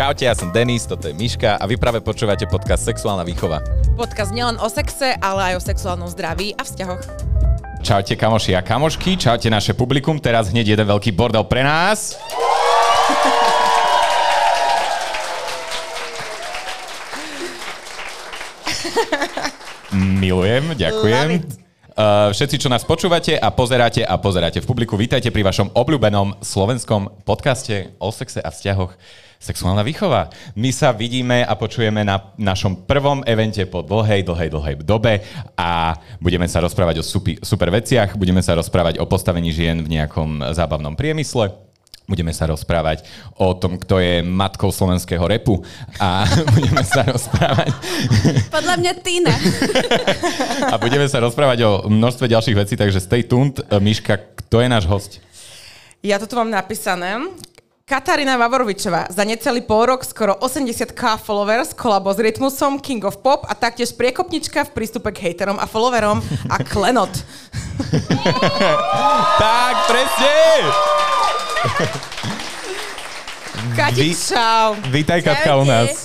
Čaute, ja som Denis, toto je Miška a vy práve počúvate podcast Sexuálna výchova. Podcast nielen o sexe, ale aj o sexuálnom zdraví a vzťahoch. Čaute kamoši a kamošky, čaute naše publikum, teraz hneď jeden veľký bordel pre nás. Milujem, ďakujem. Všetci, čo nás počúvate a pozeráte v publiku, vítajte pri vašom obľúbenom slovenskom podcaste o sexe a vzťahoch Sexuálna výchova. My sa vidíme a počujeme na našom prvom evente po dlhej dobe a budeme sa rozprávať o super veciach, budeme sa rozprávať o postavení žien v nejakom zábavnom priemysle. Budeme sa rozprávať o tom, kto je matkou slovenského rapu a budeme sa rozprávať... Podľa mňa Tina. A budeme sa rozprávať o množstve ďalších vecí, takže stay tuned. Miška, kto je náš hosť? Ja to tu mám napísané. Katarína Vavorovičová, za necelý pol rok skoro 80k followers, kolabo s Rytmusom, King of Pop a taktiež priekopnička v prístupe k hejterom a followerom a klenot. Tak, presne! Kati, čau. Vítaj, Katka, u nás.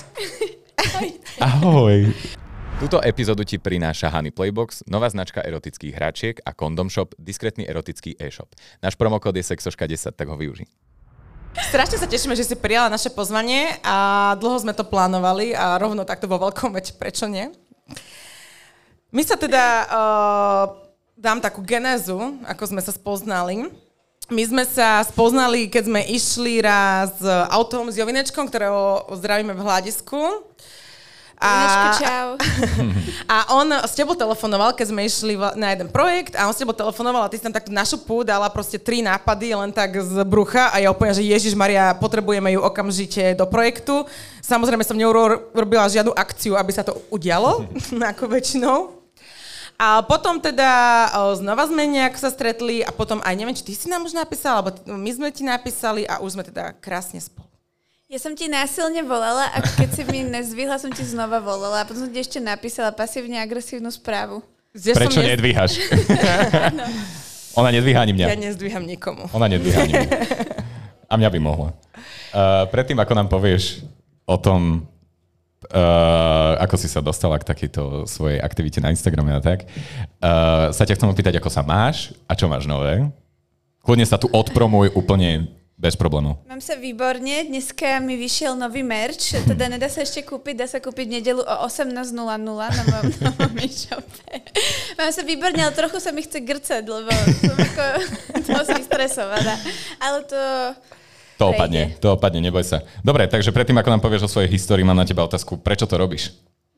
Ahoj. Túto epizódu ti prináša Honey Playbox, nová značka erotických hračiek a Condom Shop, diskrétny erotický e-shop. Náš promokód je sexoška10, tak ho využij. Strašne sa tešíme, že si prijala naše pozvanie a dlho sme to plánovali a rovno takto vo veľkom, veď prečo nie? My sa teda, dám takú genézu, ako sme sa spoznali. My sme sa spoznali, keď sme išli raz autom s Jovinečkom, ktorého zdravíme v Hľadisku. Jovinečko, čau. A on s tebou telefonoval, keď sme išli na jeden projekt a on s tebou telefonoval a ty si tam takto na šupu dala proste 3 nápady len tak z brucha a ja úplne, že Ježišmaria, potrebujeme ju okamžite do projektu. Samozrejme som neurobila žiadnu akciu, aby sa to udialo, ako väčšinou. A potom teda znova sme nejak sa stretli a potom aj neviem, či ty si nám už napísala, alebo my sme ti napísali a už sme teda krásne spolu. Ja som ti násilne volala a keď si mi nezvihla, som ti znova volala a potom som ti ešte napísala pasívne agresívnu správu. Prečo nedvíhaš? Ona nedvíha ani mňa. Ja nezdvíham nikomu. Ona nedvíha ani mňa. A mňa by mohla. Predtým, ako nám povieš o tom, ako si sa dostala k takejto svojej aktivite na Instagrame a tak, sa ťa chcem opýtať, ako sa máš a čo máš nové. Kľudne sa tu odpromuj úplne bez problémov. Mám sa výborne, dneska mi vyšiel nový merch, teda nedá sa ešte kúpiť, dá sa kúpiť nedeľu o 18:00 na mojom e-shope. Mám sa výborne, ale trochu sa mi chce grcať, lebo som ako dosť vystresovaná. Ale to opadne, neboj sa. Dobre, takže predtým, ako nám povieš o svojej histórii, mám na teba otázku, prečo to robíš?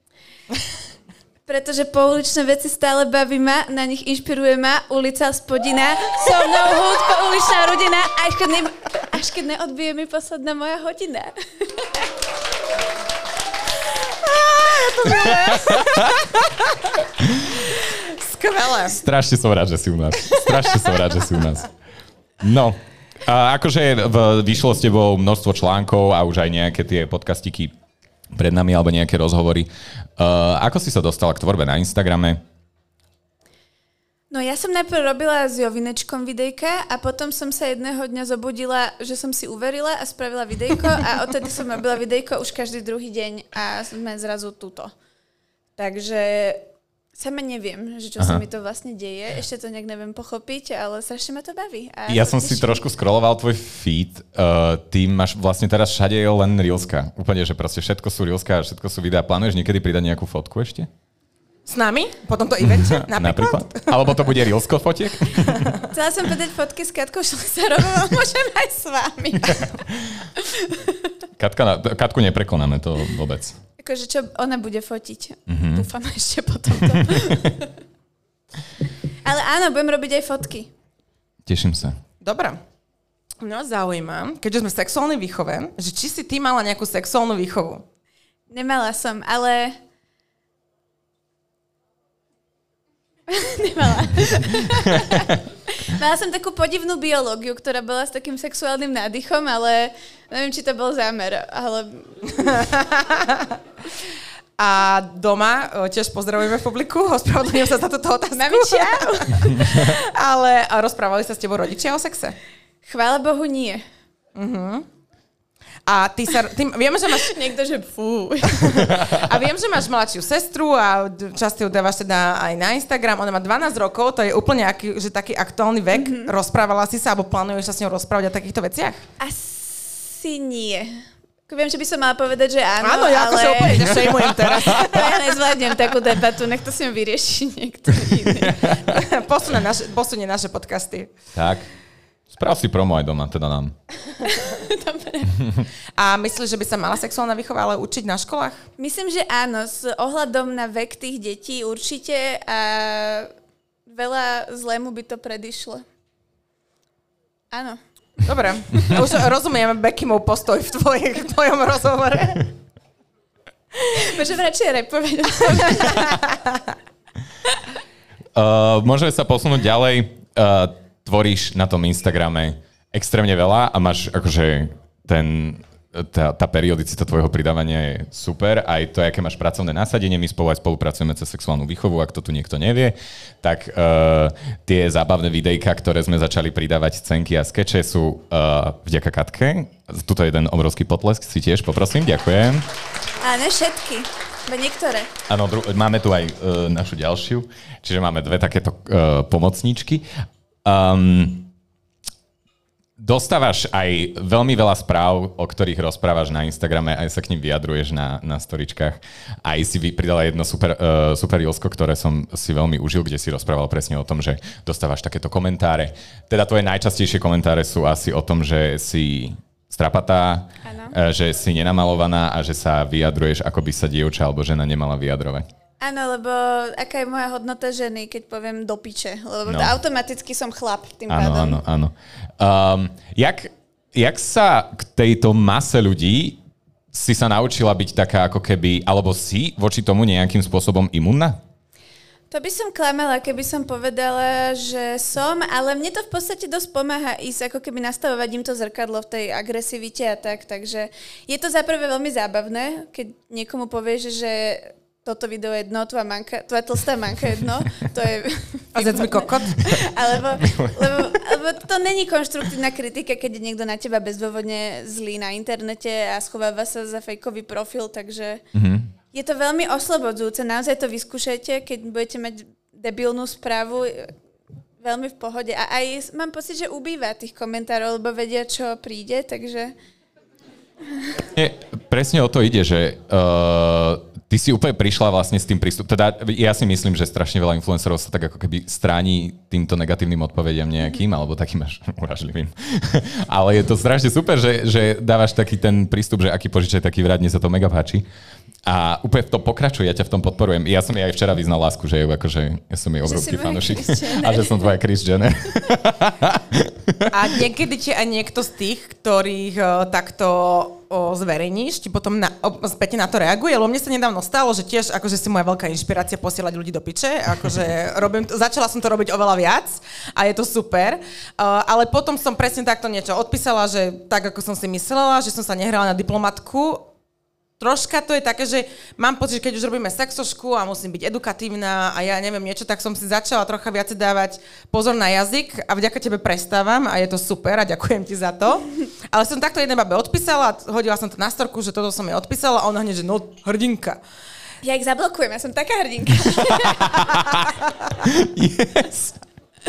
Pretože pouličné veci stále baví ma, na nich inšpiruje ma ulica Spodina, so mnou hudba, uličná rodina, až keď neodbije mi posledná moja hodina. Ja to milujem. Skvelé. Strašne som rád, že si u nás. No, a akože vyšlo s tebou množstvo článkov a už aj nejaké tie podcastiky pred nami alebo nejaké rozhovory. Ako si sa dostala k tvorbe na Instagrame? No ja som najprv robila s Jovinečkom videjka a potom som sa jedného dňa zobudila, že som si uverila a spravila videjko a odtedy som robila videjko už každý druhý deň a sme zrazu tuto. Takže sama neviem, že čo sa mi to vlastne deje. Ešte to nejak neviem pochopiť, ale strašne ma to baví. A ja som si trošku scrolloval tvoj feed. Ty máš vlastne teraz všade len reelska. Úplne, že proste všetko sú reelska a všetko sú videá. Plánuješ niekedy pridať nejakú fotku ešte? S nami? Po tomto evente? Napríklad? Alebo to bude reelsko fotiek? Chcela som podať fotky s Katkou Šlesarovou, ale môžem aj s vami. Katku neprekonáme to vôbec. Akože čo ona bude fotiť. Dúfam ešte potom to. Ale áno, budem robiť aj fotky. Teším sa. Dobre. No zaujíma, keďže sme v sexuálnej výchove, že či si ty mala nejakú sexuálnu výchovu? Nemala som, ale... Nemala. Mala som takú podivnú biológiu, ktorá bola s takým sexuálnym nádychom, ale neviem, či to bol zámer, ale... A doma, tiež pozdravujeme v publiku, ospravedlňujem sa za túto otázku. Mami, čau. Ale rozprávali sa s tebou rodičia o sexe? Chvála Bohu, nie. A viem, že máš... Niekto, že fú. A viem, že máš mladšiu sestru a často ju dávaš teda aj na Instagram. Ona má 12 rokov, to je úplne taký aktuálny vek. Rozprávala si sa, alebo plánuješ sa s ňou rozprávať o takýchto veciach? Asi nie. Viem, že by som mala povedať, že áno, áno, ja ale... akože úplne nešejmujem teraz. To ja nezvládnem takú debatu, nech to si ňou vyrieši niekto iný. Posunie naše podcasty. Tak. Sprav si promo aj doma, teda nám. Dobre. A myslíš, že by sa mala sexuálna výchova ale učiť na školách? Myslím, že áno, s ohľadom na vek tých detí určite a veľa zlému by to predišlo. Áno. Dobre, už rozumiem Beckymov postoj v tvojom rozhovore. Môžem radšej repovať. Môžeme sa posunúť ďalej. Tvoríš na tom Instagrame extrémne veľa a máš akože tá periodicita tvojho pridávania je super. Aj to, aké máš pracovné nasadenie, my spolu aj spolupracujeme cez sexuálnu výchovu, ak to tu niekto nevie, tak tie zábavné videjka, ktoré sme začali pridávať, scenky a skeče sú vďaka Katke. Tuto je jeden obrovský potlesk, si tiež poprosím, ďakujem. A ne všetky, niektoré. Áno, máme tu aj našu ďalšiu, čiže máme dve takéto pomocníčky. Dostávaš aj veľmi veľa správ, o ktorých rozprávaš na Instagrame, aj sa k nim vyjadruješ na storičkách. Aj si pridala jedno super reelsko, ktoré som si veľmi užil, kde si rozprával presne o tom, že dostávaš takéto komentáre. Teda tvoje najčastejšie komentáre sú asi o tom, že si strapatá, že si nenamalovaná a že sa vyjadruješ, ako by sa dievča alebo žena nemala vyjadrovať. Áno, lebo aká je moja hodnota ženy, keď poviem do piče? Lebo automaticky som chlap tým pádom. Áno. Jak sa k tejto mase ľudí si sa naučila byť taká ako keby, alebo si voči tomu nejakým spôsobom imunná? To by som klamala, keby som povedala, že som, ale mne to v podstate dosť pomáha ísť, ako keby nastavovať im to zrkadlo v tej agresivite a tak, takže je to zaprvé veľmi zábavné, keď niekomu povieš, že toto video je dno, tvoja tlstá manka je dno, to je... A zec mi kokot. Lebo to není konštruktívna kritika, keď je niekto na teba bezdôvodne zlý na internete a schováva sa za fejkový profil, takže je to veľmi oslobodzujúce. Naozaj to vyskúšajte, keď budete mať debilnú správu, veľmi v pohode. A aj mám pocit, že ubýva tých komentárov, lebo vedia, čo príde, takže... Presne o to ide, že... Ty si úplne prišla vlastne s tým prístupom. Teda ja si myslím, že strašne veľa influencerov sa tak ako keby stráni týmto negatívnym odpovediam nejakým, alebo takým až uražlivým. Ale je to strašne super, že dávaš taký ten prístup, že aký požičaj, taký vrát, mne sa to mega páči. A úplne to pokračuje, ja ťa v tom podporujem. Ja som jej aj včera vyznal lásku, že ja som jej obrovský fanúšik. A že som tvoja Kris Jenner. A niekedy ti aj niekto z tých, ktorých takto zverejníš, ti potom späť na to reaguje, lebo mne sa nedávno stalo, že tiež akože si moja veľká inšpirácia posielať ľudí do piče, akože začala som to robiť oveľa viac a je to super, ale potom som presne takto niečo odpísala, že tak ako som si myslela, že som sa nehrala na diplomatku. Troška to je také, že mám pocit, že keď už robíme sexošku a musím byť edukatívna a ja neviem niečo, tak som si začala trocha viac dávať pozor na jazyk a vďaka tebe prestávam a je to super a ďakujem ti za to. Ale som takto jednej babe odpísala, hodila som to na storku, že toto som jej odpísala a ona hneď, že no, hrdinka. Ja ich zablokujem, ja som taká hrdinka. Yes.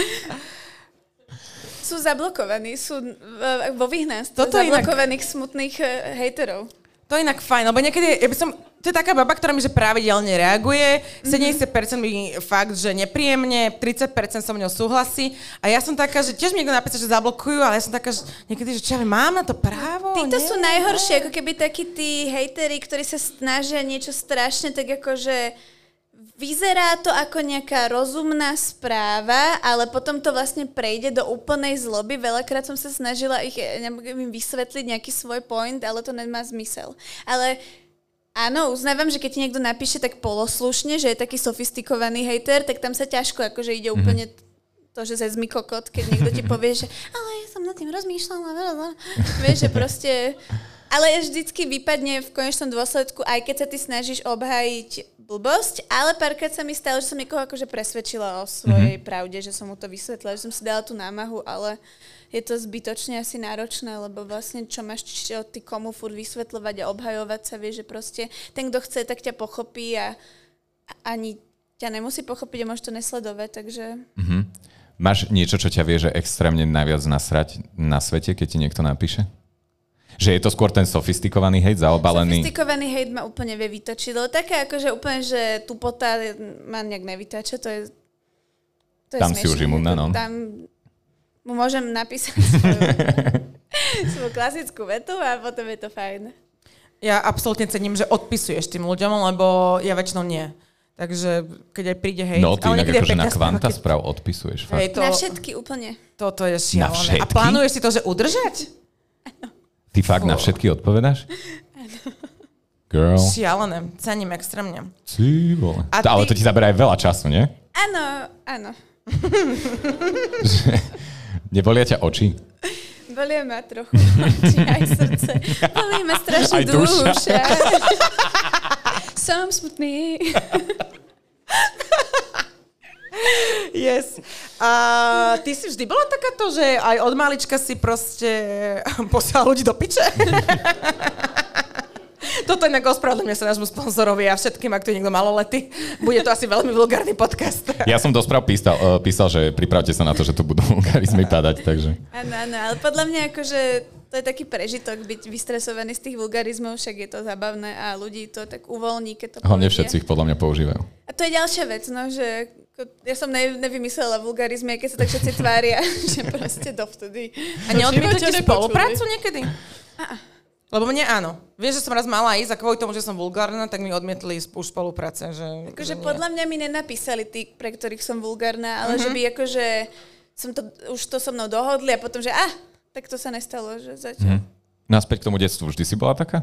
Sú zablokovaní, sú vo vyhnanstve zablokovaných smutných hejterov. To je inak fajn, lebo niekedy, to je taká baba, ktorá mi že pravidelne reaguje, 70% mi fakt, že nepríjemne, 30% so mňou súhlasí a ja som taká, že tiež mi niekto napísal, že zablokujú, ale ja som taká, že niekedy, že čo ja mám na to právo? Títo sú najhoršie, ako keby takí tí hejteri, ktorí sa snažia niečo strašne, tak akože vyzerá to ako nejaká rozumná správa, ale potom to vlastne prejde do úplnej zloby. Veľakrát som sa snažila im vysvetliť nejaký svoj point, ale to nemá zmysel. Ale áno, uznávam, že keď ti niekto napíše tak poloslušne, že je taký sofistikovaný hejter, tak tam sa ťažko akože ide úplne to, že zez mi kokot, keď niekto ti povie, že ale ja som nad tým rozmýšľala. Vieš, že proste... Ale vždycky vypadne v konečnom dôsledku, aj keď sa ty snažíš obhájiť blbosť, ale párkrát sa mi stalo, že som niekoho akože presvedčila o svojej pravde, že som mu to vysvetlila, že som si dala tú námahu, ale je to zbytočne asi náročné, lebo vlastne čo máš ty komu furt vysvetľovať a obhajovať sa, vieš, že proste ten, kto chce, tak ťa pochopí a ani ťa nemusí pochopiť a môže to nesledovať, takže... Máš niečo, čo ťa vie, že extrémne najviac nasrať na svete, keď ti niekto napíše? Že je to skôr ten sofistikovaný hejt zaobalený? Sofistikovaný hejt ma úplne vie vytočiť, lebo také akože úplne, že tupota ma nejak nevytáča, to je tam smiešné. Si už imúnna, no. Tam mu môžem napísať svoju klasickú vetu a potom je to fajn. Ja absolútne cením, že odpisuješ tým ľuďom, lebo ja väčšinou nie. Takže keď aj príde hejt... No, ty inak akože na kvanta správ odpisuješ. Hej, Na všetky úplne. Toto je šialené. Na všetky? A plánuješ si to, že udržať? Ty fakt na všetky odpovedáš? Girl. Šialené. Cením extrémne. Ty vole. Ale to ti zaberá aj veľa času, nie? Áno. Nebolia ťa oči? Bolia ma trochu oči, aj srdce. Bolí ma strašne Aj duša. Som smutný. Yes. A ty si vždy bola takáto, že aj od malička si proste posiala ľudí do piče? Toto inak ospravedlňujem sa nášmu sponzorovi a všetkým, ak tu je niekto malolety. Bude to asi veľmi vulgárny podcast. Ja som do správ písal, že pripravte sa na to, že tu budú vulgarizmy padať, takže... Áno, ale podľa mňa akože to je taký prežitok byť vystresovaný z tých vulgarizmov, však je to zábavné a ľudí to tak uvoľní, keď to Hlavne povedie. všetci ich podľa mňa používajú. A to je ďalšia vec, no, že ja som nevymyslela vulgarizmy, keď sa tak všetci tvária, že proste dovtedy. A neodmietli ti spoluprácu niekedy? Lebo mne áno. Vieš, že som raz mala ísť a kvôli tomu, že som vulgárna, tak mi odmietli už spolupráce. Akože podľa mňa mi nenapísali tí, pre ktorých som vulgárna, ale že by akože už to so mnou dohodli a potom, že tak to sa nestalo, že zatiaľ. Naspäť k tomu detstvu, vždy si bola taká?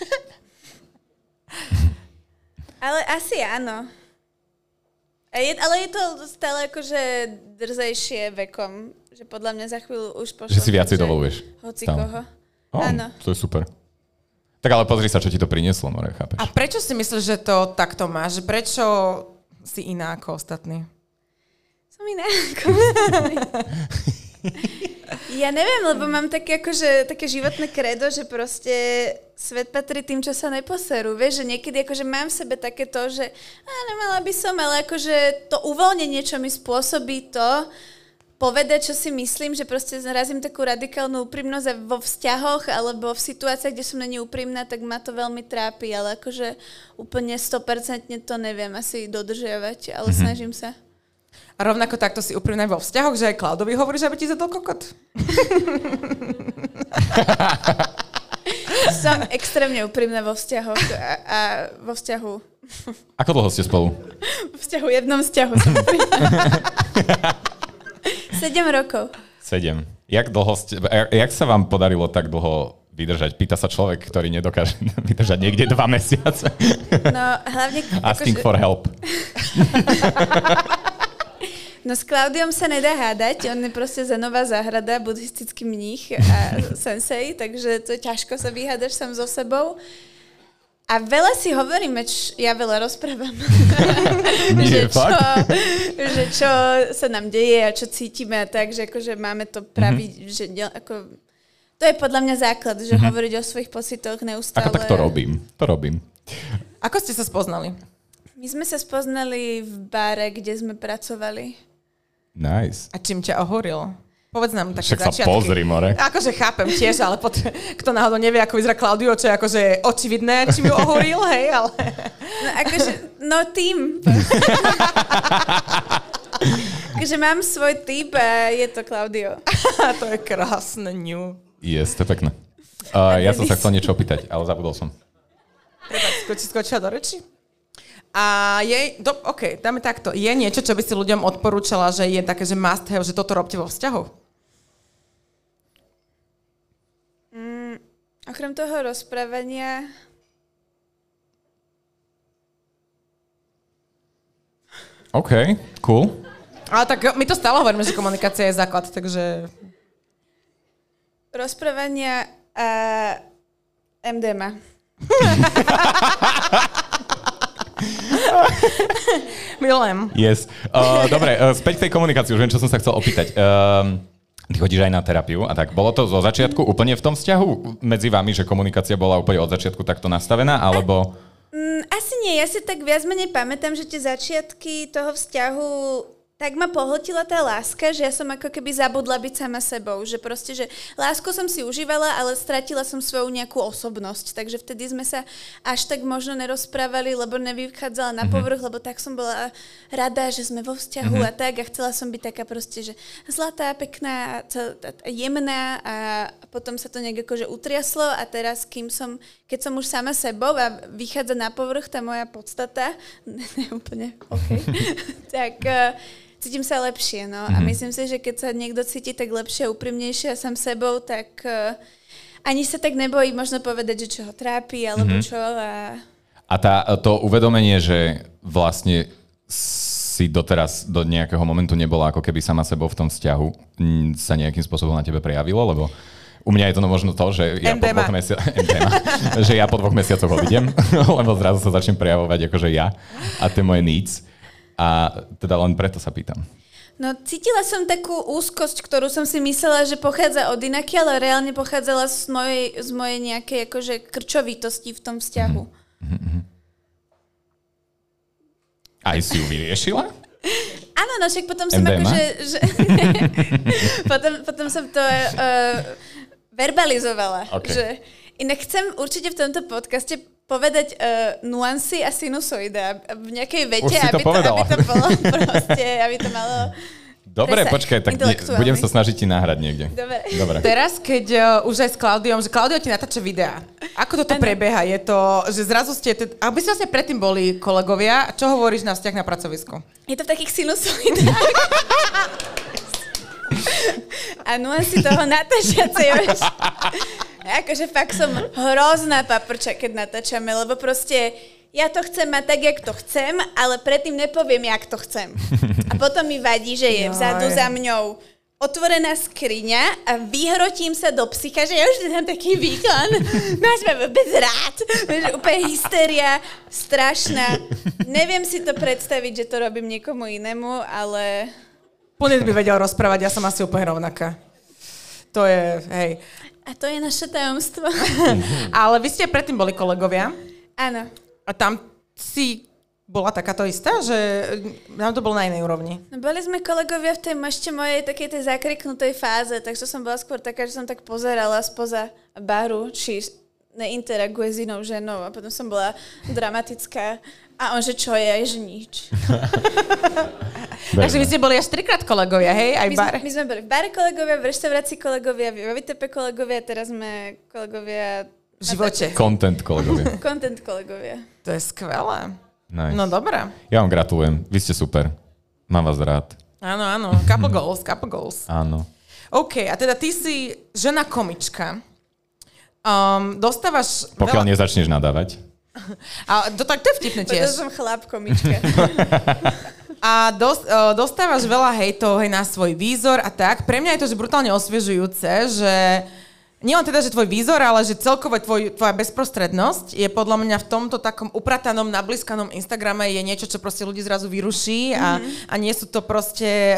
Ale asi áno. Ale je to stále akože drzejšie vekom, že podľa mňa za chvíľu už pošlo. Že si viacej dovoluješ. Hoci koho. Áno. To je super. Tak ale pozri sa, čo ti to prinieslo, more, chápeš? A prečo si myslíš, že to takto máš? Prečo si iná ako ostatní? Som iná ako ostatní. Ja neviem, lebo mám také životné kredo, že proste svet patrí tým, čo sa neposerú. Vieš, že niekedy akože mám v sebe takéto, že nemala by som, ale akože to uvoľnenie, čo mi spôsobí to, povedať, čo si myslím, že proste zarazím takú radikálnu úprimnosť a vo vzťahoch alebo v situáciách, kde som není úprimná, tak ma to veľmi trápi, ale akože úplne 100% to neviem asi dodržiavať, ale snažím sa. A rovnako takto si úprimná vo vzťahoch, že aj Klaudovi hovoríš, aby ti zadol kokot? Som extrémne úprimná vo vzťahoch a vo vzťahu. Ako dlho ste spolu? V jednom vzťahu som úprimná. 7 rokov. 7. Jak sa vám podarilo tak dlho vydržať? Pýta sa človek, ktorý nedokáže vydržať niekde 2 mesiace. No, hlavne... Asking for help. No s Klaudiom sa nedá hádať, on je proste Zenová záhrada, buddhistický mních a sensei, takže to je ťažko sa vyhádaš sám so sebou. A veľa si hovoríme, ja veľa rozprávam, že čo sa nám deje a čo cítime a tak, že akože máme to praviť, že ako, to je podľa mňa základ, že hovoriť o svojich pocitoch neustále. Ako tak to robím. Ako ste sa spoznali? My sme sa spoznali v bare, kde sme pracovali. Nice. A čím ťa ohoril? Povedz nám také začiatky. začiatky. Však sa pozri, more. Akože chápem tiež, ale kto náhodou nevie, ako vyzerá Klaudio, čo je akože očividné, čím ju ohoril, hej, ale... No akože, tým. Takže mám svoj typ a je to Klaudio. To je krásne, ňu. Yes, to je pekné. Ja som sa chcel niečo opýtať, ale zabudol som. Skočila do reči? A OK, dáme takto. Je niečo, čo by si ľuďom odporúčala, že je také, že must have, že toto robte vo vzťahu? Okrem toho rozprávania... OK, cool. Ale tak my to stále hovoríme, že komunikácia je základ, takže... Rozprávania a MDMA. Milujem. Yes. Dobre, späť k tej komunikácii, už viem, čo som sa chcel opýtať. Ty chodíš aj na terapiu a tak. Bolo to zo začiatku úplne v tom vzťahu medzi vami, že komunikácia bola úplne od začiatku takto nastavená, alebo... Asi nie, ja si tak viac menej pamätám, že tie začiatky toho vzťahu tak ma pohltila tá láska, že ja som ako keby zabudla byť sama sebou, že proste, že lásku som si užívala, ale stratila som svoju nejakú osobnosť, takže vtedy sme sa až tak možno nerozprávali, lebo nevychádzala na povrch, lebo tak som bola rada, že sme vo vzťahu a tak a chcela som byť taká proste, že zlatá, pekná, jemná a potom sa to nejak akože utriaslo a teraz keď som už sama sebou a vychádza na povrch tá moja podstata, neúplne, tak cítim sa lepšie, no. A myslím si, že keď sa niekto cíti tak lepšie a úprimnejšie a sám sebou, tak ani sa tak nebojí možno povedať, že čo ho trápi, alebo čo. A to uvedomenie, že vlastne si doteraz do nejakého momentu nebola ako keby sama sebou v tom vzťahu, sa nejakým spôsobom na tebe prejavilo, lebo u mňa je to možno to, že ja po 2 mesiacoch odídem, lebo zrazu sa začnem prejavovať akože ja a tie moje needs. A teda len preto sa pýtam. No, cítila som takú úzkosť, ktorú som si myslela, že pochádza od inaky, ale reálne pochádzala z mojej nejakej akože krčovitosti v tom vzťahu. Aj si ju vyriešila? Áno, no však potom som akože... potom som to verbalizovala. Okay. Že, inak chcem určite v tomto podcaste povedať nuancy a sinusoida v nejakej vete, aby to bolo proste, aby to malo... Dobre, počkaj, tak budem sa snažiť ti nahrať niekde. Dobre. Teraz, keď už aj s Klaudiom, že Klaudio ti natáča videá. Ako toto prebieha? Je to, že zrazu ste... Aby ste vlastne predtým boli kolegovia, čo hovoríš na vzťah na pracovisku? Je to v takých sinusoidách. A nuancy toho natáčacej. Akože fakt som hrozná paprča, keď natáčame, lebo proste ja to chcem mať tak, jak to chcem, ale predtým nepoviem, jak to chcem. A potom mi vadí, že je vzadu za mňou otvorená skriňa a vyhrotím sa do psycha, že ja už tam taký výkon. Máš ma vôbec rád. Úplne hysteria, strašná. Neviem si to predstaviť, že to robím niekomu inému, ale... Punet by vedel rozprávať, ja som asi úplne rovnaká. To je, hej... A to je naše tajomstvo. Ale vy ste predtým boli kolegovia. Áno. A tam si bola takáto istá, že nám to bolo na inej úrovni. No, boli sme kolegovia v tej ešte mojej takej tej zakriknutej fáze, takže som bola skôr taká, že som tak pozerala spoza baru, či neinteraguje s inou ženou a potom som bola dramatická. A on, že čo je, že nič. Takže vy ste boli až 3-krát kolegovia, hej? Aj bar? My sme boli v bare kolegovia, v reštaurácii kolegovia, v VTP kolegovia, teraz sme kolegovia... V živote. Content kolegovia. Content kolegovia. To je skvelé. Nice. No dobré. Ja vám gratulujem, vy ste super. Mám vás rád. Áno. Couple goals. Áno. OK, a teda ty si žena komička. Dostávaš... Pokiaľ nezačneš nadávať. A to je vtipné tiež. Preto som chlap komička. A dostávaš veľa hejtov na svoj výzor a tak. Pre mňa je to že brutálne osviežujúce, že nielen teda, že tvoj výzor, ale že celkovo tvoja bezprostrednosť je podľa mňa v tomto takom upratanom, nablískanom Instagrame je niečo, čo proste ľudí zrazu vyruší a nie sú to proste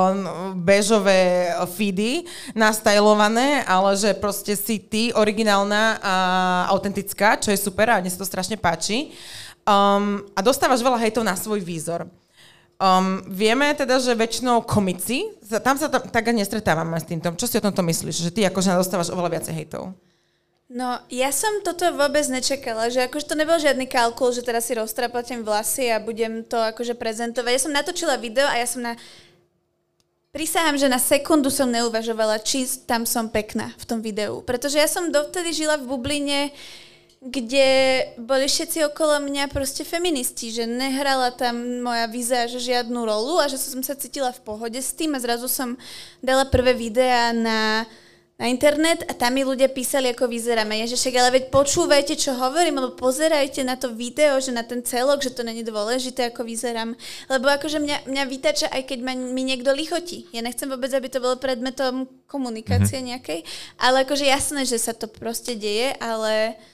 béžové feedy nastajlované, ale že proste si ty originálna a autentická, čo je super a mne sa to strašne páči. A dostávaš veľa hejtov na svoj výzor. Vieme teda, že väčšinou komici, tam sa tak nestretávame s týmto. Čo si o tomto myslíš? Že ty akože dostávaš oveľa viacej hejtov? No, ja som toto vôbec nečakala, že akože to nebol žiadny kalkul, že teraz si roztrapatím vlasy a budem to akože prezentovať. Ja som natočila video a ja som prisahám, že na sekundu som neuvažovala, či tam som pekná v tom videu. Pretože ja som dovtedy žila v bubline, kde boli všetci okolo mňa proste feministi, že nehrala tam moja vizáž žiadnu rolu a že som sa cítila v pohode s tým a zrazu som dala prvé videá na internet a tam mi ľudia písali, ako vyzeráme. Ja že však, ale veď počúvajte, čo hovorím, alebo pozerajte na to video, že na ten celok, že to není dôležité, ako vyzerám. Lebo akože mňa vytača, aj keď mi niekto lichotí. Ja nechcem vôbec, aby to bolo predmetom komunikácie nejakej, ale akože jasné, že sa to proste deje, ale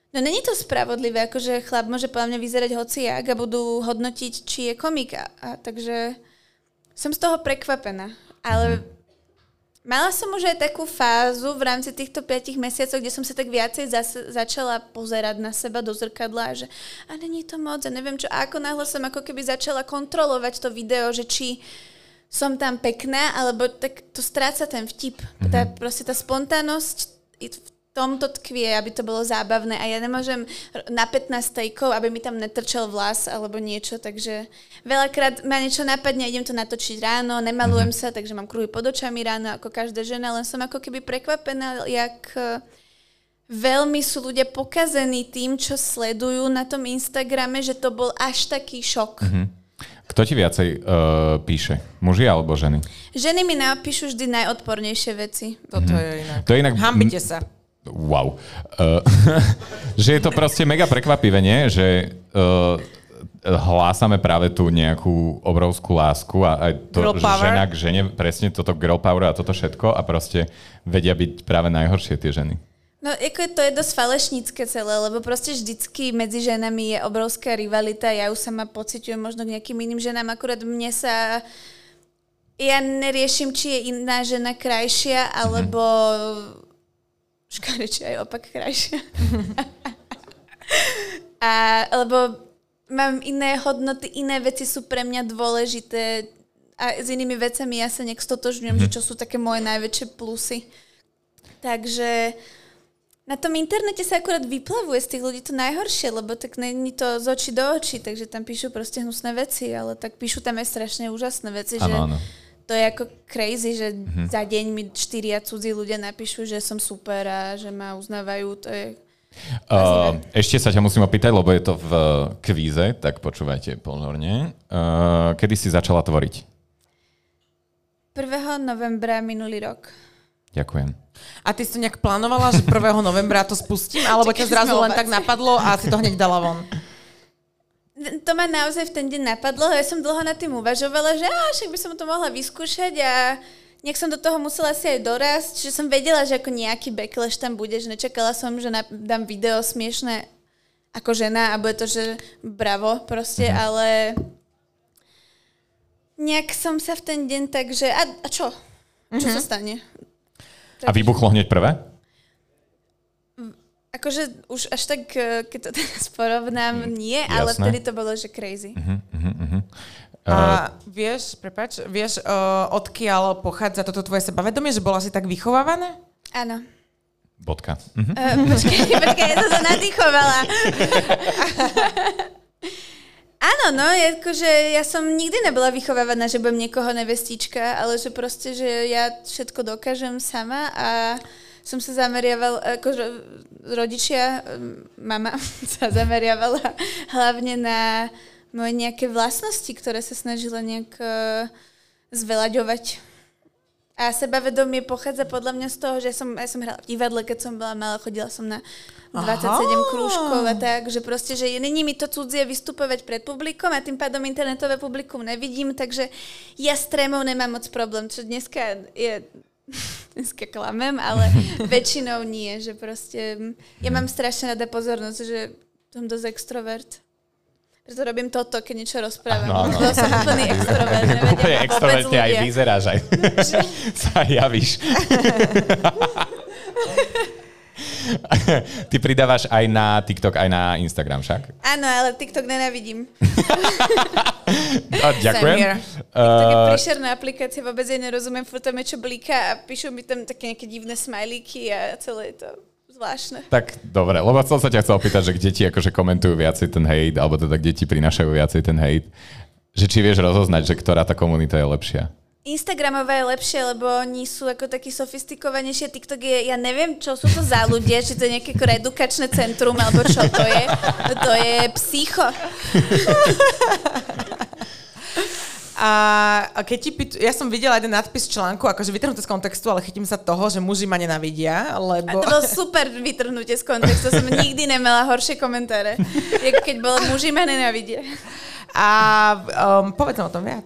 No není to spravodlivé, akože chlap môže podľa mňa vyzerať hociak a budú hodnotiť, či je komik. Takže som z toho prekvapená. Ale mala som už aj takú fázu v rámci týchto 5 mesiacov, kde som sa tak viacej začala pozerať na seba do zrkadla, že a není to moc, a neviem čo. A ako náhle som ako keby začala kontrolovať to video, že či som tam pekná, alebo tak to stráca ten vtip. Proste tá spontánnosť v tomto tkvie, aby to bolo zábavné a ja nemôžem na 15 stejkov, aby mi tam netrčal vlas alebo niečo, takže veľakrát ma niečo napadne, idem to natočiť ráno, nemalujem sa, takže mám kruhy pod očami ráno ako každá žena, len som ako keby prekvapená, jak veľmi sú ľudia pokazení tým, čo sledujú na tom Instagrame, že to bol až taký šok. Kto ti viacej píše? Muži alebo ženy? Ženy mi napíšu vždy najodpornejšie veci. Toto je inak. To je inak... Hanbite sa. Wow. Že je to proste mega prekvapivé, nie? Že hlásame práve tú nejakú obrovskú lásku a aj to, že žena k žene, presne toto girl power a toto všetko a proste vedia byť práve najhoršie tie ženy. No, ako to je dosť falešnícke celé, lebo proste vždycky medzi ženami je obrovská rivalita. Ja už sama pociťujem možno k nejakým iným ženám, akurát mne sa... Ja neriešim, či je iná žena krajšia, alebo... škarečia je opak krajšia. Lebo mám iné hodnoty, iné veci sú pre mňa dôležité a s inými vecami ja sa nejak stotožňujem, že čo sú také moje najväčšie plusy. Takže na tom internete sa akurát vyplavuje z tých ľudí to najhoršie, lebo tak není to z očí do očí, takže tam píšu proste hnusné veci, ale tak píšu tam aj strašne úžasné veci, že... To je ako crazy, že za deň mi 4 cudzí ľudia napíšu, že som super a že ma uznávajú. To je... Ešte sa ťa musím opýtať, lebo je to v kvíze, tak počúvajte pozorne. Kedy si začala tvoriť? 1. novembra minulý rok. Ďakujem. A ty si to nejak plánovala, že 1. novembra to spustím? Alebo ťa zrazu len tak napadlo a si to hneď dala von? To ma naozaj v ten deň napadlo, ja som dlho nad tým uvažovala, že však by som to mohla vyskúšať a nejak som do toho musela si aj dorásť, že som vedela, že ako nejaký backlash tam bude, že nečakala som, že dám video smiešné ako žena a bude to, že bravo proste, ale nejak som sa v ten deň tak, že a čo? Čo sa stane? A vybuchlo hneď prvé? Akože už až tak, keď to teraz porovnám, nie, ale vtedy to bolo, že crazy. A vieš, odkiaľ pochádza toto tvoje sebavedomie, že bola si tak vychovávaná? Áno. Bodka. Počkaj, ja som sa nadýchovala. Áno, no, akože ja som nikdy nebola vychovávaná, že budem niekoho nevestička, ale že proste, že ja všetko dokážem sama a som sa zameriavala, akože rodičia, mama sa zameriavala hlavne na moje nejaké vlastnosti, ktoré sa snažila nejak zvelaďovať. A sebavedomie pochádza podľa mňa z toho, že ja som hrala v divadle, keď som bola malá, chodila som na 27 krúžkov a tak, že proste, že není mi to cudzie vystupovať pred publikom a tým pádom internetové publikum nevidím, takže ja s trémou nemám moc problém, čo dneska dneska klamem, ale väčšinou nie, že proste ja mám strašne rada pozornosť, že som dosť extrovert. Preto robím toto, keď niečo rozprávam. No. Som úplný extrovert. Úplne extrovert aj vyzeráš, aj sa javíš. Ty pridávaš aj na TikTok, aj na Instagram však? Áno, ale TikTok nenávidím. Ďakujem. TikTok je príšerná aplikácia, vôbec jej nerozumiem, furt tam je čo blíka a píšu mi tam také nejaké divné smajlíky a celé je to zvláštne. Tak dobre, lebo som sa ťa chcel opýtať, že kde ti akože komentujú viacej ten hejt, alebo teda kde ti prinášajú viacej ten hejt, že či vieš rozoznať, že ktorá tá komunita je lepšia? Instagramová je lepšie, lebo oni sú ako takí sofistikovanejšie. TikTok je, ja neviem, čo sú to za ľudia, či to je nejaké edukačné centrum, alebo čo to je. To je psycho. A keď ja som videla jeden nadpis článku, akože vytrhnuté z kontextu, ale chytím sa toho, že muži ma nenavidia, lebo... A to bolo super vytrhnutie z kontextu, som nikdy nemala horšie komentáre, keď bolo muži ma nenavidia. A povedzme o tom viac.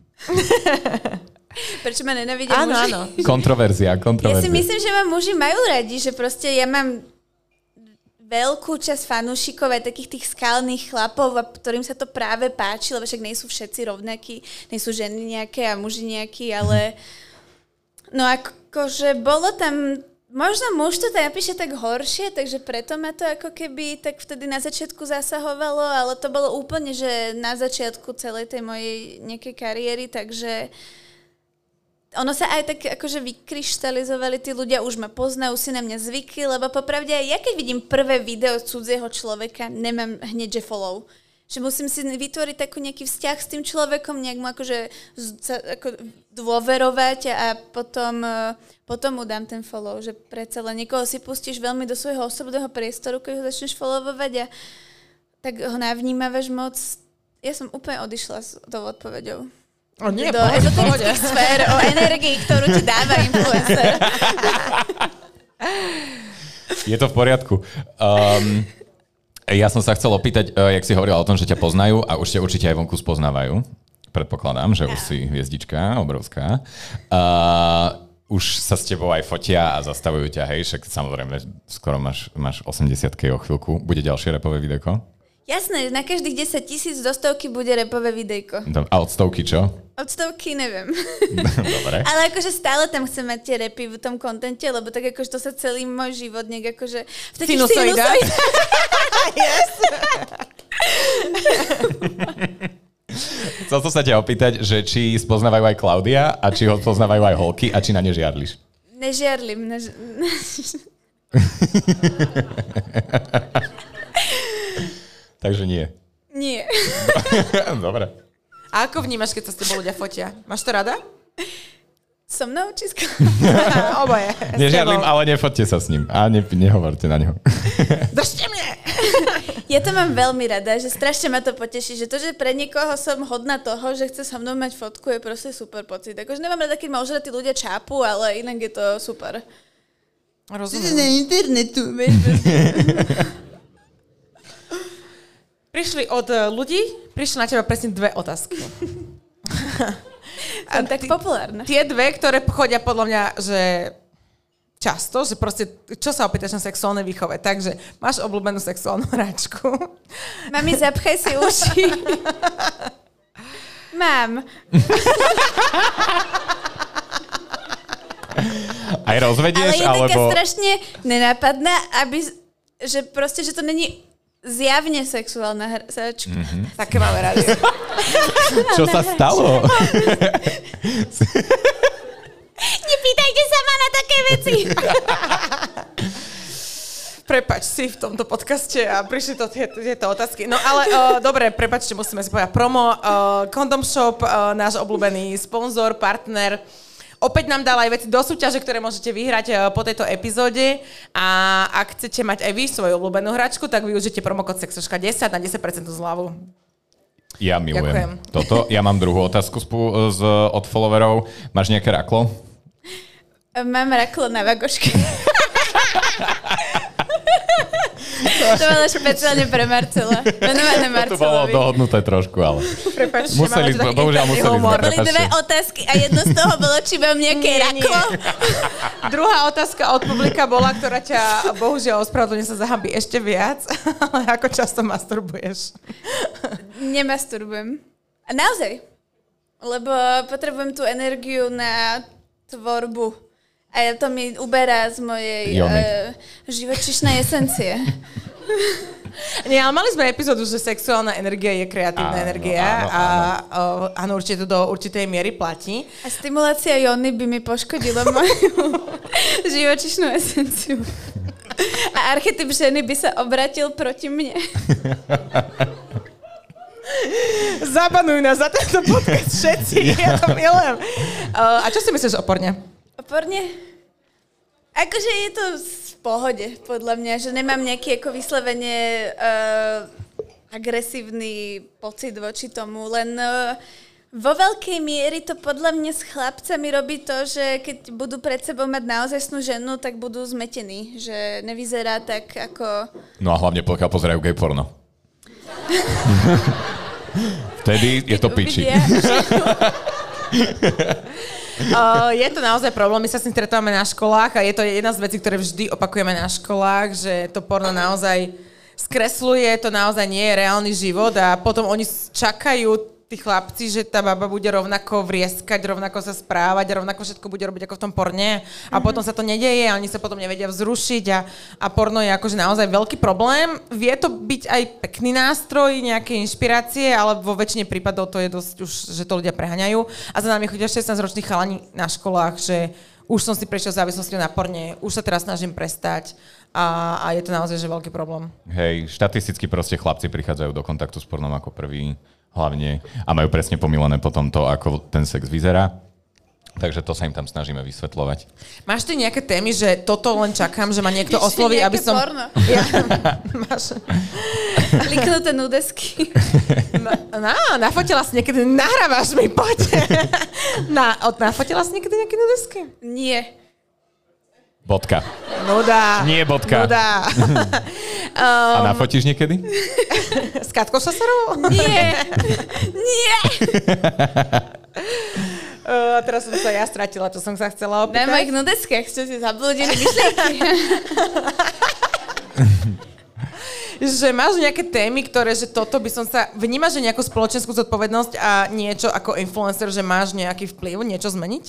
Prečo ma nenavidia muži? Áno. Kontroverzia. Ja si myslím, že ma muži majú radi, že proste ja mám veľkú časť fanúšikov aj takých tých skalných chlapov, ktorým sa to práve páči, lebo však nejsú všetci rovnakí, nejsú ženy nejaké a muži nejakí, ale no akože bolo tam, možno muž to napíše tak horšie, takže preto ma to ako keby tak vtedy na začiatku zasahovalo, ale to bolo úplne, že na začiatku celej tej mojej nejakej kariéry, takže ono sa aj tak akože vykryštalizovali, tí ľudia už ma poznajú, si na mňa zvykli, lebo popravde aj ja keď vidím prvé video cudzieho človeka, nemám hneď že follow. Že musím si vytvoriť taký nejaký vzťah s tým človekom, nejak mu akože dôverovať a potom mu dám ten follow, že predsa len niekoho si pustíš veľmi do svojho osobného priestoru, keď ho začneš followovať a tak ho navnímavaš moc. Ja som úplne odišla s tou odpoveďou. Nie, do ezoterických sfér o energii, ktorú ti dáva influencer. Je to v poriadku. Ja som sa chcel opýtať, jak si hovorila o tom, že ťa poznajú a už ťa určite aj vonku spoznávajú. Predpokladám, že už si hviezdička obrovská. Už sa s tebou aj fotia a zastavujú ťa, hej, však samozrejme, skoro máš 80-ky o chvíľku. Bude ďalšie rapové videjko? Jasné, na každých 10 000 do stovky bude rapové videjko. A od stovky čo? Od stovky neviem. Dobre. Ale akože stále tam chcem mať tie rapy v tom kontente, lebo tak akože to sa celý môj život nejak akože v takých sinusoidách. Yes. Chcel som sa ťa opýtať, že či spoznávajú aj Klaudia a či ho spoznávajú aj holky a či na ne žiarliš. Nežiarlim. Takže nie. Nie. Dobre. A ako vnímaš, keď sa s tebou ľudia fotia? Máš to rada? So mnou či s Oboje. Nežiarlim, ale nefoďte sa s ním. A nehovorte na neho. Držte mne! Ja to mám veľmi rada, že strašne ma to poteší, že to, že pre niekoho som hodná toho, že chce so mnou mať fotku, je proste super pocit. Akože nemám rada, keď ma ožratí ľudia čápu, ale inak je to super. Rozumiem. Na internetu. Prišli od ľudí, prišli na teba presne 2 otázky. Som tak populárna. Tie 2, ktoré chodia podľa mňa, že často, že proste, čo sa opýtaš na sexuálnej výchove? Takže, máš obľúbenú sexuálnu hračku? Mami, zapchaj si uši. Mám. Aj rozvedieš, ale je taká alebo... strašne nenápadná, že proste, že to není zjavne sexuálna hračka. Mm-hmm. Také máme rady. Čo sa stalo? Nepýtajte sa ma na také veci. Prepač si v tomto podcaste a prišli to tieto otázky. No ale dobre, prepačte, musíme si povedať promo. Condom Shop, náš obľúbený sponzor, partner, opäť nám dal aj veci do súťaže, ktoré môžete vyhrať po tejto epizóde. A ak chcete mať aj vy svoju obľúbenú hračku, tak využite promokód SEXOŠKA10 na 10% zľavu. Ja milujem Ďakujem. toto. Ja mám druhú otázku od followerov. Máš nejaké raklo? Mám raklo na vagoške. To bolo špeciálne pre Marcela. Venované Marcelovi. To bolo dohodnuté trošku, ale... Prepáčte, bohužiaľ museli sme. Boli 2 otázky a jedno z toho bolo, či mám nejaké raklo. Druhá otázka od publika bola, ktorá ťa bohužiaľ ospravedlne sa zahambí ešte viac, ale ako často masturbuješ? Nemasturbujem. A naozaj. Lebo potrebujem tú energiu na tvorbu. A to mi uberá z mojej živočíšnej esencie. Nie, ale mali sme epizódu, že sexuálna energia je kreatívna energia a áno, určite to do určitej miery platí. A stimulácia jóny by mi poškodila moju živočíšnu esenciu. A archetyp ženy by sa obratil proti mne. Zabanuj nás za tento podcast všetci, ja to milujem. A čo si myslíš oporne? Oporne? Akože je to v pohode, podľa mňa, že nemám nejaký ako vyslovene agresívny pocit voči tomu, len vo veľkej miery to podľa mňa s chlapcami robí to, že keď budú pred sebou mať naozajstnú ženu, tak budú zmetení, že nevyzerá tak ako... No a hlavne pokiaľ pozerajú gay porno. Vtedy je to piči. Je to naozaj problém, my sa s tým stretávame na školách a je to jedna z vecí, ktoré vždy opakujeme na školách, že to porno naozaj skresluje, to naozaj nie je reálny život a potom oni čakajú, tí chlapci, že tá baba bude rovnako vrieskať, rovnako sa správať, rovnako všetko bude robiť ako v tom porne a potom sa to nedeje a oni sa potom nevedia vzrušiť a porno je akože naozaj veľký problém. Vie to byť aj pekný nástroj, nejaké inšpirácie, ale vo väčšine prípadov to je dosť už, že to ľudia preháňajú a za nami chodia 16-roční chalani na školách, že už som si prešiel závislosťou na porne, už sa teraz snažím prestať a je to naozaj že veľký problém. Hej, štatisticky proste chlapci prichádzajú do kontaktu s pornom ako prvý. Hlavne. A majú presne pomílené potom to, ako ten sex vyzerá. Takže to sa im tam snažíme vysvetľovať. Máš ty nejaké témy, že toto len čakám, že ma niekto osloví, aby som... porno. Ja, máš... Kliknuté nudesky. Nafotila si niekedy, nahrávaš mi, poď. Nafotila si niekedy nejaké nudesky? Nie. Bodka. Nuda. Nie bodka. Nuda. A nafotíš niekedy? S Katkou Šasarovou? Nie. Nie. Teraz som sa ja stratila, čo som sa chcela opýtať. Na mojich nudeskách ste si zablúdili myšlienky. Že máš nejaké témy, ktoré, že toto by som sa... Vnímaš, že nejakú spoločenskú zodpovednosť a niečo ako influencer, že máš nejaký vplyv, niečo zmeniť?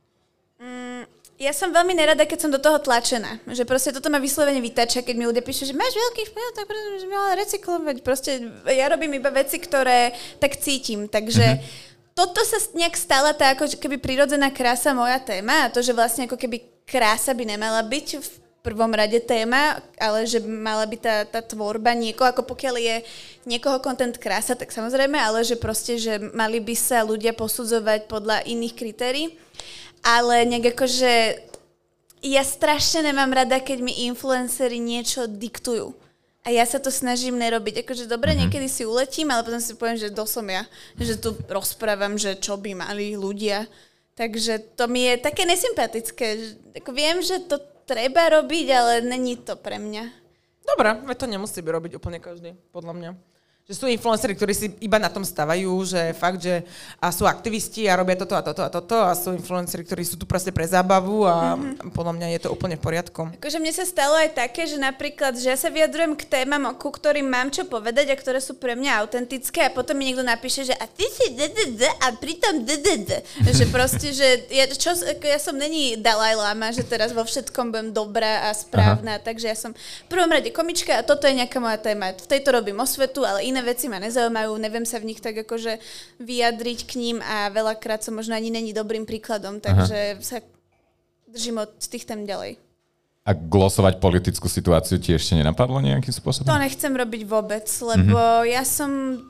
Ja som veľmi nerada, keď som do toho tlačená. Že proste toto ma vyslovene vytača, keď mi ľudia píšu, že máš veľký vplyv, tak proste, že mala recyklovať. Proste ja robím iba veci, ktoré tak cítim. Takže toto sa nejak stala tá ako keby prirodzená krása moja téma a to, že vlastne ako keby krása by nemala byť v prvom rade téma, ale že mala by tá tvorba niekoho, ako pokiaľ je niekoho content krása, tak samozrejme, ale že proste, že mali by sa ľudia posudzovať podľa iných kritérií. Ale nejak akože ja strašne nemám rada, keď mi influenceri niečo diktujú. A ja sa to snažím nerobiť. Akože dobre, niekedy si uletím, ale potom si poviem, že som ja. Že tu rozprávam, že čo by mali ľudia. Takže to mi je také nesympatické. Ako viem, že to treba robiť, ale není to pre mňa. Dobre, to nemusí robiť úplne každý, podľa mňa. Že sú influenceri, ktorí si iba na tom stavajú, že fakt, že a sú aktivisti a robia toto a toto a toto a sú influenceri, ktorí sú tu proste pre zábavu a podľa mňa je to úplne v poriadku. Akože mne sa stalo aj také, že napríklad, že ja sa vyjadrujem k témam, ku ktorým mám čo povedať a ktoré sú pre mňa autentické a potom mi niekto napíše, že a ty si a pritom že proste, že ja som není Dalaj Lama, že teraz vo všetkom budem dobrá a správna, takže ja som v prvom rade komička a toto je nejaká moja téma. V tejto robím osvetu, ale iné veci ma nezaujímajú, neviem sa v nich tak akože vyjadriť k ním a veľakrát som možno ani není dobrým príkladom, takže sa držím od tých tém ďalej. A glosovať politickú situáciu ti ešte nenapadlo nejakým spôsobom? To nechcem robiť vôbec, lebo ja som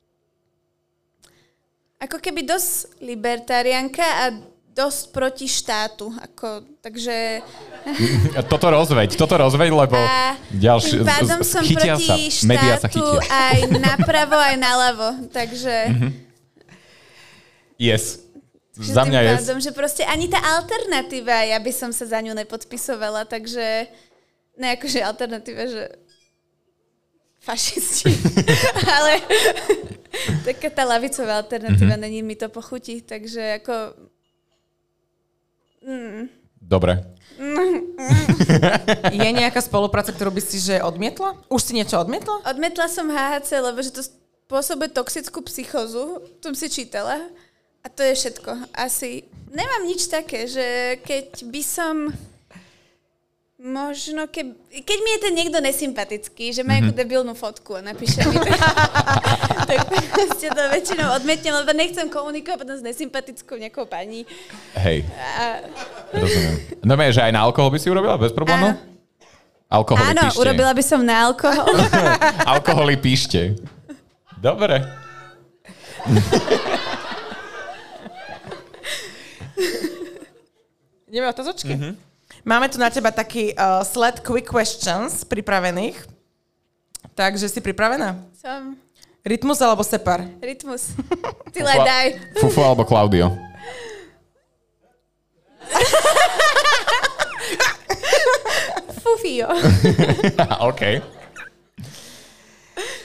ako keby dosť libertariánka a dosť proti štátu. Takže... Toto rozveď, lebo ďalšie... Tým pádom som proti štátu aj napravo, aj naľavo. Takže... Yes. Za mňa tým pádom, že proste ani tá alternatíva, ja by som sa za ňu nepodpisovala, takže... Ne, akože alternatíva, že... fašisti. Ale taká tá ľavicová alternatíva, není mi to pochutí, takže ako... Dobre. Je nejaká spolupráca, ktorú by si že odmietla? Už si niečo odmietla? Odmietla som HHC, lebo že to spôsobuje toxickú psychózu. Som si čítala. A to je všetko. Asi nemám nič také, že keď by som... Možno, keď mi je ten niekto nesympatický, že má ako debilnú fotku a napíše mi tak ste to väčšinou odmietnem, lebo nechcem komunikovať potom s nesympatickou nejakou pani. Hej. Rozumiem. No že aj na alkohol by si urobila bez problémov? Alkoholy áno, píšte. urobila by som na alkohol. Alkoholy píšte. Dobre. Ideme otázočky? Máme tu na teba taký sled quick questions pripravených. Takže si pripravená? Som. Rytmus alebo separ? Rytmus. Ty len daj. Fufu alebo Klaudio? Fufio. OK.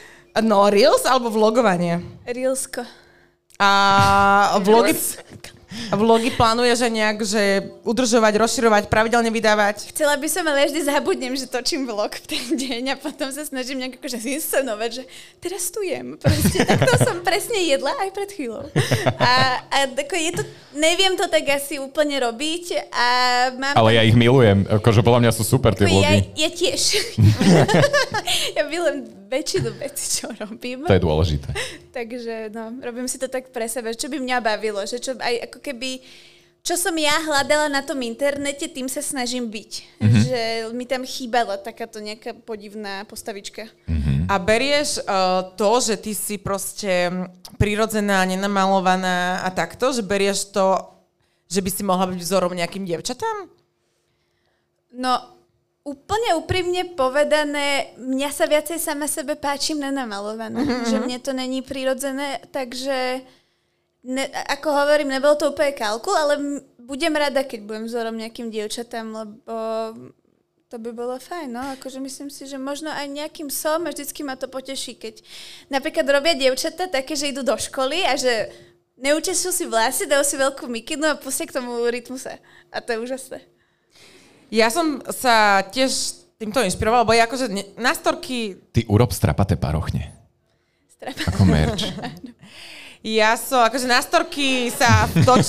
No, reels alebo vlogovanie? Reelsko. A vlogy... A vlogy plánuješ aj nejak, že udržovať, rozširovať, pravidelne vydávať? Chcela by som, ale vždy zabudnem, že točím vlog v ten deň a potom sa snažím nejak akože zinscenovať, že teraz tu jem. Proste takto som presne jedla aj pred chvíľou. A ako je to, neviem to tak asi úplne robiť a mám... Ale ja ich milujem, akože podľa mňa sú super tie vlogy. Ja tiež. Ja milujem väčšinu vecí, čo robím. To je dôležité. Takže no, robím si to tak pre seba, čo by mňa bavilo, že čo aj ako keby, čo som ja hľadala na tom internete, tým sa snažím byť. Že mi tam chýbala takáto nejaká podivná postavička. A berieš to, že ty si proste prirodzená, nenamalovaná a takto, že berieš to, že by si mohla byť vzorom nejakým dievčatám? No, úplne úprimne povedané, mňa sa viacej sama sebe páčim nenamalované. Že mne to není prirodzené, takže ako hovorím, nebol to úplne kalkul, ale budem rada, keď budem vzorom nejakým dievčatám, lebo to by bolo fajn, no. Akože myslím si, že možno aj nejakým som a vždycky ma to poteší, keď napríklad robia dievčatá také, že idú do školy a že neučesujú si vlasy, dajú si veľkú mikinu a pustia k tomu rytmuse. A to je úžasné. Ja som sa tiež týmto inšpirovala, bo ja akože na storky... Ty urob strapaté parochne. Ako merch. Ja som, akože na storky sa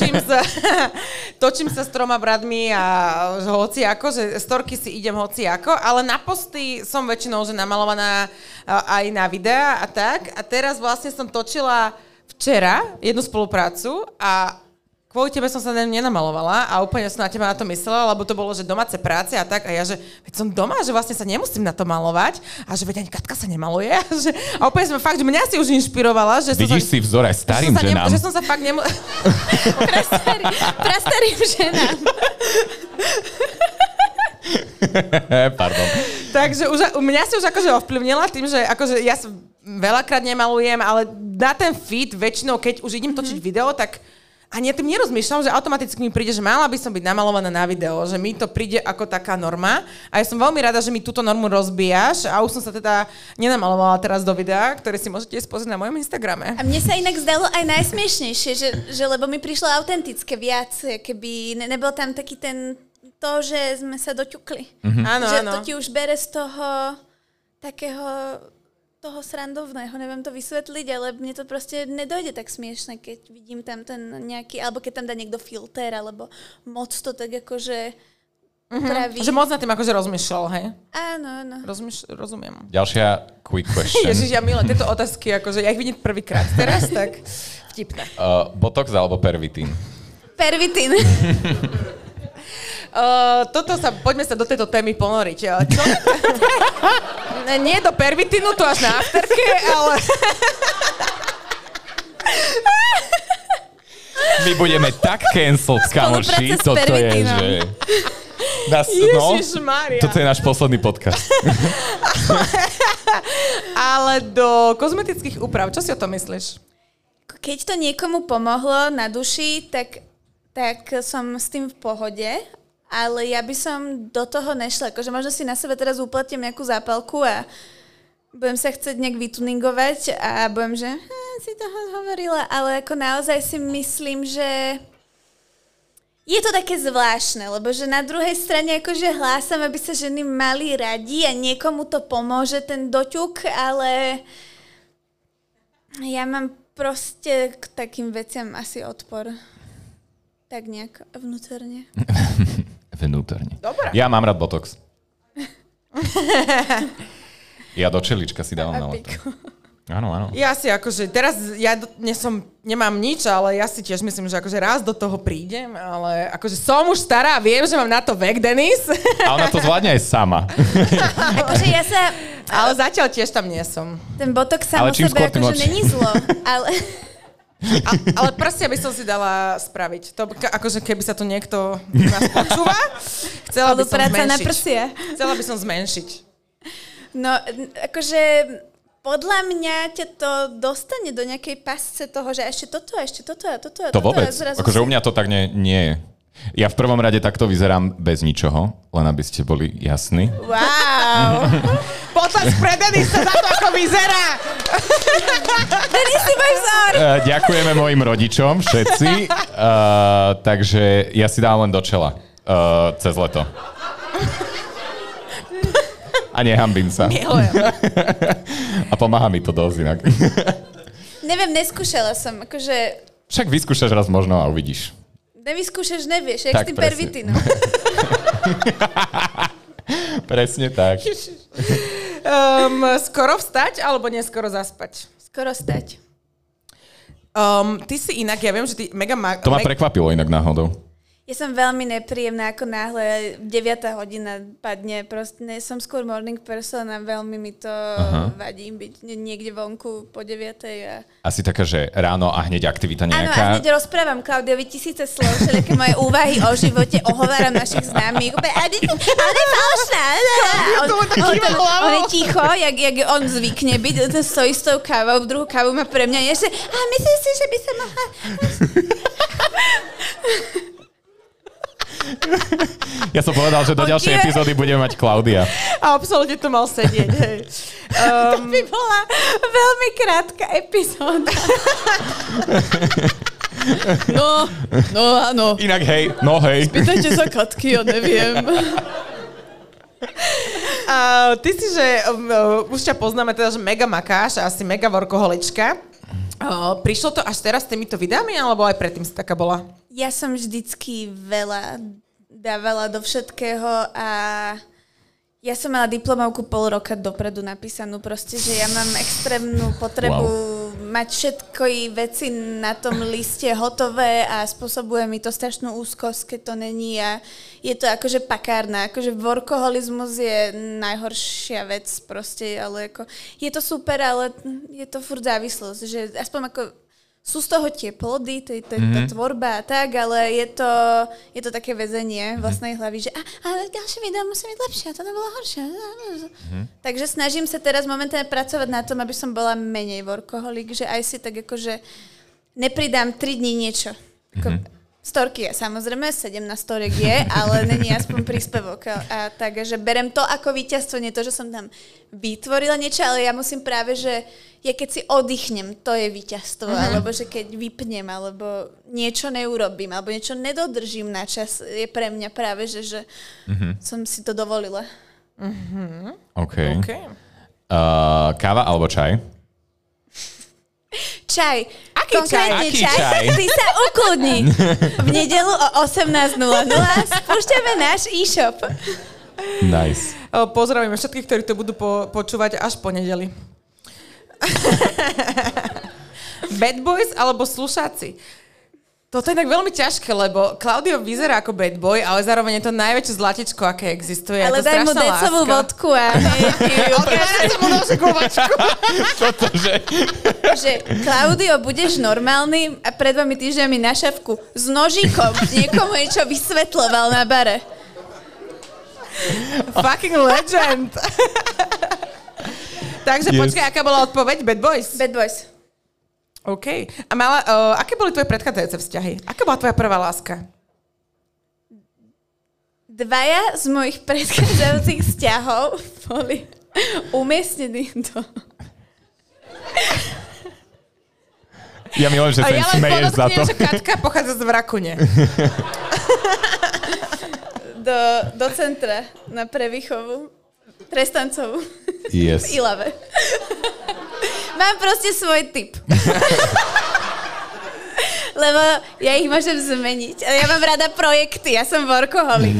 točím sa s 3 bratmi a hociako, že storky si idem hociako, ale na posty som väčšinou že namalovaná aj na videa a tak. A teraz vlastne som točila včera jednu spoluprácu a kvôli tebe som sa nenamalovala a úplne som na teba na to myslela, lebo to bolo, že domáce práce a tak. A ja, že veď som doma, že vlastne sa nemusím na to malovať a že veď ani Katka sa nemaluje. A úplne som fakt, že mňa si už inšpirovala. Že vidíš si vzor aj starým ženám. Že som sa fakt Prastarým ženám. Pardon. Takže mňa si už akože ovplyvnila tým, že akože ja veľakrát nemalujem, ale na ten feed väčšinou, keď už idem točiť video, tak ani ja tým nerozmýšľam, že automaticky mi príde, že mala by som byť namalovaná na video, že mi to príde ako taká norma a ja som veľmi rada, že mi túto normu rozbíjaš a už som sa teda nenamalovala teraz do videa, ktoré si môžete pozrieť na mojom Instagrame. A mne sa inak zdalo aj najsmiešnejšie, že lebo mi prišlo autentické viac, keby nebol tam taký to, že sme sa doťukli. Áno, že áno. to ti už bere z toho takého toho srandovného, neviem to vysvetliť, ale mne to proste nedojde tak smiešne, keď vidím tam ten nejaký, alebo keď tam dá niekto filter, alebo moc to tak akože upraví. Že moc na tým akože rozmýšľal, hej? Áno, áno. Rozumiem. Ďalšia quick question. Ježiš, ja milujem tieto otázky, akože ja ich vidím prvýkrát teraz, tak vtipné. Botox alebo pervitín? Pervitín. Poďme sa do tejto témy ponoriť. Nie do pervitínu, to až na afterke, ale... My budeme tak cancelled, kamoši. Toto je, že... Ježišmária. Toto je náš posledný podcast. Ale do kozmetických úprav, čo si o tom myslíš? Keď to niekomu pomohlo na duši, tak som s tým v pohode. Ale ja by som do toho nešla. Akože možno si na sebe teraz uplatím nejakú zápalku a budem sa chcieť nejak vytuningovať a budem, že si toho hovorila. Ale ako naozaj si myslím, že je to také zvláštne, lebo že na druhej strane akože hlásam, aby sa ženy mali radi a niekomu to pomôže, ten doťuk, ale ja mám proste k takým veciam asi odpor. Tak nejak vnútorne. Vnútorne. Dobre. Ja mám rád botox. Ja do čelička si dávam na leto. Áno, áno. Ja si akože, teraz ja nemám nič, ale ja si tiež myslím, že akože raz do toho prídem, ale akože som už stará a viem, že mám na to vek, Denis. A ona to zvládne aj sama. Akože ja sa... Ale zatiaľ tiež tam nie som. Ten botox sám o sebe akože není zlo, ale... Ale prsia by som si dala spraviť. To, akože keby sa tu niekto nás počúva, chcela by som zmenšiť. na prsia. Chcela by som zmenšiť. No, akože podľa mňa ťa to dostane do nejakej pasce toho, že ešte toto a toto. To vôbec. Akože u mňa to tak nie je. Ja v prvom rade takto vyzerám bez ničoho, len aby ste boli jasní. Wow. Potlesk pre Denisa za to, ako vyzerá. Denis, si môj vzor. Ďakujeme mojim rodičom, všetci. Takže ja si dám len do čela. Cez leto. A nehambím sa. Milujem. A pomáha mi to dosť inak. Neviem, neskúšala som. Akože... Však vyskúšaš raz možno a uvidíš. Nevyskúšaš, nevieš. Jak Tak, s tým presne. pervitinom. Presne tak. Skoro vstať alebo neskoro zaspať? Skoro stať. Ty si inak, ja viem, že ty mega... To ma prekvapilo inak náhodou. Ja som veľmi nepríjemná, ako náhle 9. hodina padne. Proste som skôr morning person a veľmi mi to vadí byť niekde vonku po 9. Asi taká, že ráno a hneď aktivita nejaká. Áno, a hneď rozprávam Klaudiovi 1000 slov, všelijaké moje úvahy o živote, ohováram našich známych. Ale falošná. On je ticho, jak on zvykne byť. To stojí s tou kávou, druhú kávu má pre mňa. Je, že myslím si, že by sa mohla... Ja som povedal, že do ďalšej epizódy budeme mať Klaudia. A absolútne to mal sedieť, hej. To by bola veľmi krátka epizóda. No áno. Inak hej, no hej. Pýtajte sa Katky, ja neviem. Ty si, že už ťa poznáme teda, že mega makáš a asi mega workoholička. Prišlo to až teraz s týmito videami, alebo aj predtým si taká bola? Ja som vždycky veľa dávala do všetkého a ja som mala diplomovku pol roka dopredu napísanú proste, že ja mám extrémnu potrebu mať všetko veci na tom liste hotové a spôsobuje mi to strašnú úzkosť, keď to není a je to akože pakárna, akože workoholizmus je najhoršia vec proste, ale ako je to super, ale je to furt závislosť, že aspoň ako sú z toho tie plody, tá tvorba a tak, ale je to také väzenie vlastnej hlavy, že ale ďalšie video musí byť lepšie, to nebolo horšie. Takže snažím sa teraz momentálne pracovať na tom, aby som bola menej workoholik, že aj si tak akože nepridám 3 dní niečo. Storky je samozrejme, 17 storiek je, ale není aspoň príspevok. A tak, že berem to ako víťazstvo, nie to, že som tam vytvorila niečo, ale ja musím práve, že ja keď si oddychnem, to je víťazstvo, alebo že keď vypnem, alebo niečo neurobím, alebo niečo nedodržím na čas, je pre mňa práve, že som si to dovolila. OK. Káva alebo čaj? Čaj. Aký Konkrétne čaj? Ty sa ukludni. V nedeľu o 18:00 spúšťame náš e-shop. Nice. Pozdravíme všetkých, ktorí to budú počúvať až po nedeli. Bad boys alebo slušáci? Toto je tak veľmi ťažké, lebo Klaudio vyzerá ako bad boy, ale zároveň je to najväčšie zlatičko, aké existuje. Ale to daj mu decovú vodku a že Klaudio, budeš normálny a pred 2 týždňami na šavku s nožíkom niekomu niečo vysvetľoval na bare. Fucking legend. Takže počkaj, aká bola odpoveď? Bad boys? Bad boys. OK. A aké boli tvoje predchádzajúce vzťahy? Aká bola tvoja prvá láska? 2 z mojich predchádzajúcich vzťahov boli umiestnení do... Ja milujem, že sa im smeješ za to. Že Katka pochádza z Vrakune. do centra na prevýchovu. Trestancovú. Yes. V Ilave. Mám proste svoj typ. Lebo ja ich môžem zmeniť. Ale ja mám rada projekty, ja som workoholik.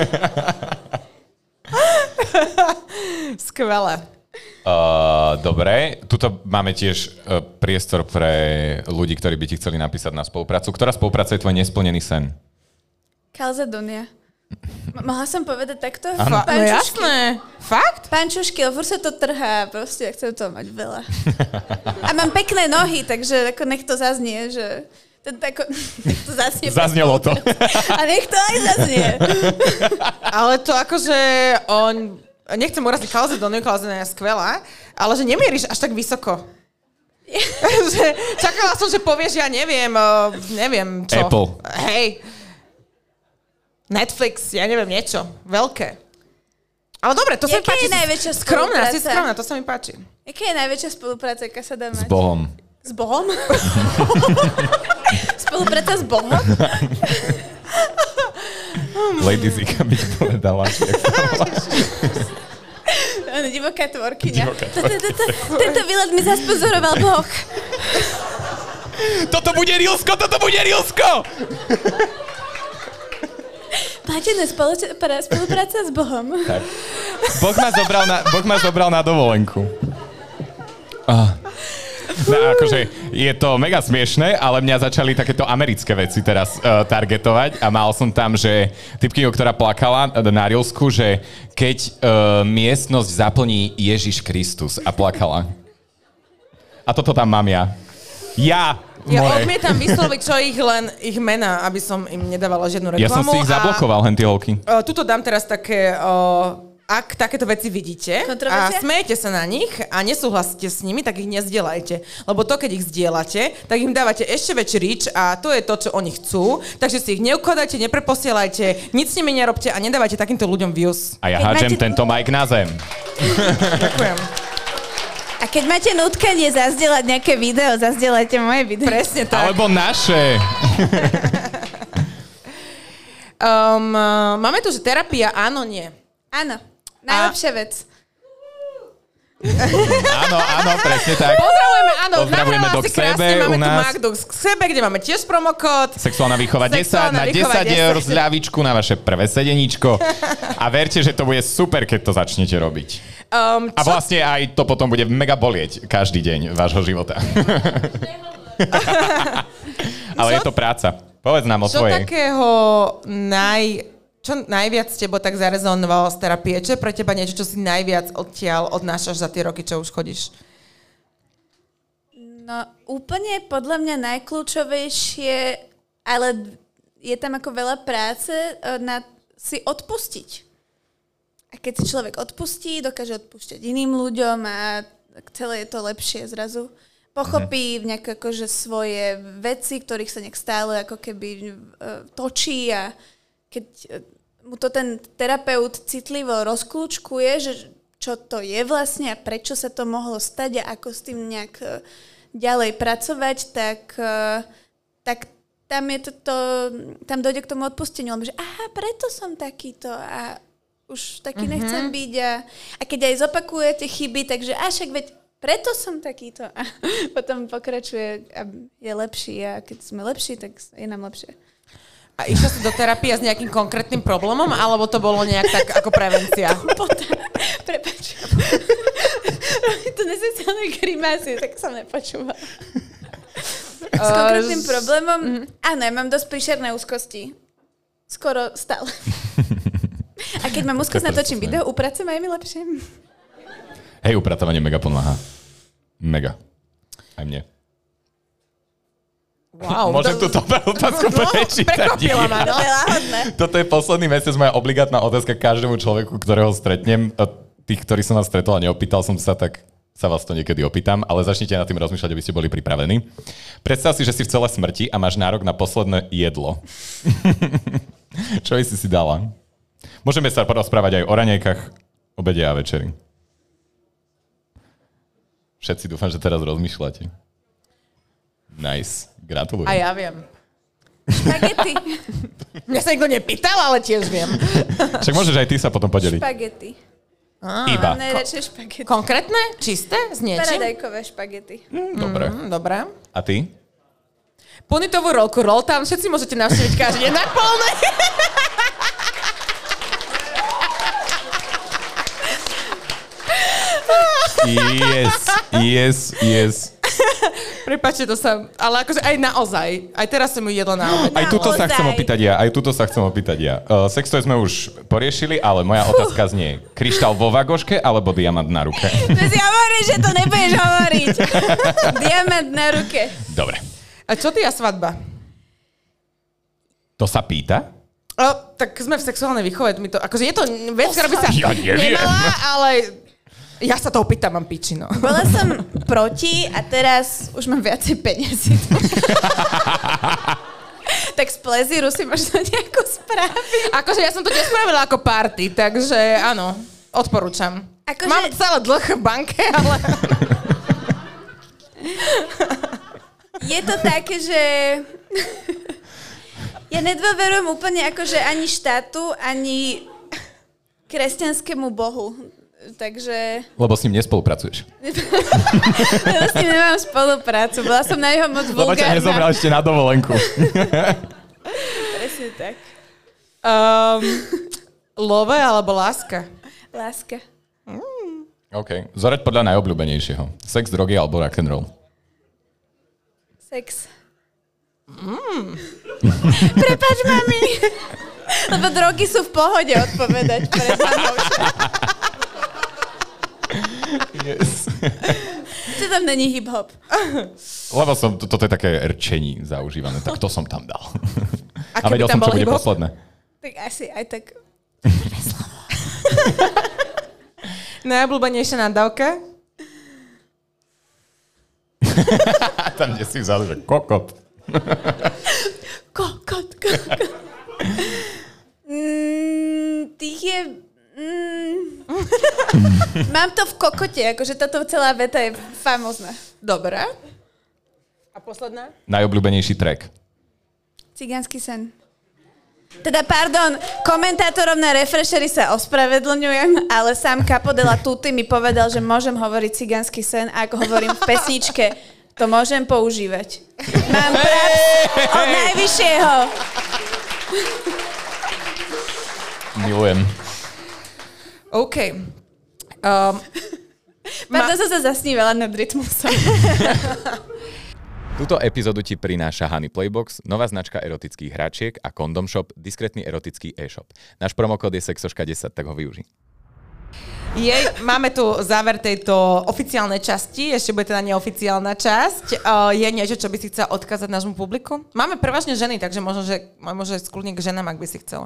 Skvelé. Dobre, tuto máme tiež priestor pre ľudí, ktorí by ti chceli napísať na spoluprácu. Ktorá spolupráca je tvoj nesplnený sen? Calzedonia. Mohla som povedať takto? No jasné. Fakt? Pančušky, lebo sa to trhá. Proste, ja chcem toho mať veľa. A mám pekné nohy, takže ako nech to zaznie, že... Nech to zaznie. Zaznelo to. A nech to aj zaznie. Ale to akože on... Nechcem uraziť Calzedonia, Calzedonia je skvelá, ale že nemieríš až tak vysoko. Čakala som, že povieš, ja neviem čo. Apple. Hej. Netflix, ja neviem, niečo. Veľké. Ale dobre, to sa mi Jaká páči. je najväčšia Skromná, si spolupráca? skromná, to sa mi páči. Jaká je najväčšia spolupráca, aká sa dá mať? S Bohom. S Bohom? Spolupráca s Bohom? Lady Zika by povedala. Divoká tvorkyňa. Tento výlet mi zaspozoroval Boh. Toto bude Rilsko! Platená spolupráca s Bohom. Tak. Boh ma zobral na dovolenku. No, akože je to mega smiešné, ale mňa začali takéto americké veci teraz targetovať a mal som tam, že typkyňu, ktorá plakala na Rilsku, že keď miestnosť zaplní Ježiš Kristus a plakala. A toto tam mám ja. Ja odmietam vysloviť, čo ich mená, aby som im nedávala žiadnu reklamu. Ja som si ich zablokoval, henty holky. Tuto dám teraz také... Ak takéto veci vidíte a smejete sa na nich a nesúhlasíte s nimi, tak ich nezdielajte. Lebo to, keď ich zdieľate, tak im dávate ešte väčší reach a to je to, čo oni chcú. Takže si ich neukladajte, nepreposielajte, nic s nimi nerobte a nedávajte takýmto ľuďom views. A ja hádžem tento mic na zem. Ďakujem. A keď máte nutkanie zazdieľať nejaké video, zazdieľajte moje video. Presne tak. Alebo naše. Máme tu, že terapia áno, nie. Áno. Najlepšia vec. Áno, presne tak. Pozdravujeme do sebe u nás. Máme tu Magdu k sebe, kde máme tiež promokód. Sexuálna výchova 10 na 10 eur zľavičku na vaše prvé sedeníčko. A verte, že to bude super, keď to začnete robiť. A vlastne aj to potom bude mega bolieť každý deň vášho života. Ale je to práca. Povedz nám o tvojej. Čo takého čo najviac s tebo tak zarezonovalo z terapie? Čo je pre teba niečo, čo si najviac odnášaš za tie roky, čo už chodíš? No úplne podľa mňa najkľúčovejšie, ale je tam ako veľa práce na si odpustiť. A keď si človek odpustí, dokáže odpúšťať iným ľuďom a celé je to lepšie zrazu. Pochopí nejaké akože svoje veci, ktorých sa nejak stále ako keby točí a keď mu to ten terapeut citlivo rozkľúčkuje, že čo to je vlastne a prečo sa to mohlo stať a ako s tým nejak ďalej pracovať, tak tam je tam dojde k tomu odpusteniu, lebo že aha, preto som takýto a už taký nechcem byť a keď aj zopakujete chyby, takže však veď preto som takýto a potom pokračuje a je lepší a keď sme lepší, tak je nám lepšie. A išla si do terapie s nejakým konkrétnym problémom, alebo to bolo nejak tak ako prevencia? Prepáč. To nesociálne grimasy, tak som nepočúvala. S konkrétnym problémom? Áno, ja mám dosť príšerné úzkosti. Skoro stále. A keď mám úzkosť, natočím video, upracujem aj mi lepšie. Hej, upratovanie mega pomáha. Mega. Aj mne. Wow, môžem túto otázku prečítať? Toto je posledný mesiac moja obligátna otázka každému človeku, ktorého stretnem. Tých, ktorí som vás stretol a neopýtal som sa, tak sa vás to niekedy opýtam, ale začnite nad tým rozmýšľať, aby ste boli pripravení. Predstav si, že si v celé smrti a máš nárok na posledné jedlo. Čo by si dala? Môžeme sa porozprávať aj o raňajkách, obede a večeri. Všetci dúfam, že teraz rozmýšľate. Nice. Gratulujem. A ja viem. Špagety. Mňa sa nikto nepýtal, ale tiež viem. Však môžeš aj ty sa potom podeliť. Špagety. Iba. Mám najradšej špagety. Konkrétne? Čisté? S niečím? Paradajkové špagety. Dobre. Dobre. A ty? Punitovú rolku roll tam všetci môžete navštíviť každý deň na polnej. Yes. Prepáčte, to sa... Ale akože aj naozaj. Aj teraz som ju jedla na obed. Aj túto sa chcem opýtať ja. Sextoy sme už poriešili, ale moja otázka znie. Kryštál vo vagoške alebo diamant na ruke? To si hovoríš, že to nebudeš hovoriť. Diamant na ruke. Dobre. A čo ty a svadba? To sa pýta? Tak sme v sexuálnej výchove. Akože je to vec, ktorá by sa neviem. nemala, ale... Ja sa to opýtam, mám pičino. Bola som proti a teraz už mám viacej peniazy. Tak z plezíru si možno nejako spraviť. Akože ja som to nespravila ako party, takže áno. Odporúčam. Mám Mám celé dlh v banke, ale... Je to také, že... Ja nedôverujem úplne akože ani štátu, ani kresťanskému bohu. Takže... Lebo s ním nespolupracuješ. Lebo s ním nemám spoluprácu. Bola som na jeho moc vulgárna. Lebo ťa nezobral ešte na dovolenku. Presne tak. Love alebo láska? Láska. OK. Zoreď podľa najobľúbenejšieho. Sex, drogy alebo rock'n'roll? Sex. Prepáč, mami. Lebo drogy sú v pohode odpovedať pred mamou. Yes. Čo tam není hip-hop? Lebo toto je také rčení zaužívané, tak to som tam dal. A vedel som, čo bude hip-hop? posledné. Tak asi aj tak... Najobľúbenejšia nadávka? Tam, kde si vzal, že kokot. Kokot. Tých je... Mám to v kokote, akože táto celá veta je famózna. Dobre. A posledná? Najobľúbenejší track. Cigánsky sen. Teda, pardon, komentátorom na Refreshery sa ospravedlňujem, ale sám Capodela Tutti mi povedal, že môžem hovoriť cigánsky sen a ak hovorím v pesničke, to môžem používať. Mám prax od najvyššieho. Milujem. OK. Pardon, som sa zasnívala nad rytmusom. Túto epizódu ti prináša Honey Playbox, nová značka erotických hračiek a Condom Shop, diskrétny erotický e-shop. Náš promokód je sexoška10, tak ho využij. Máme tu záver tejto oficiálnej časti, ešte bude teda neoficiálna časť. Je niečo, čo by si chcela odkázať nášmu publiku? Máme prevažne ženy, takže možno, že môže skľudne k ženám, ak by si chcela.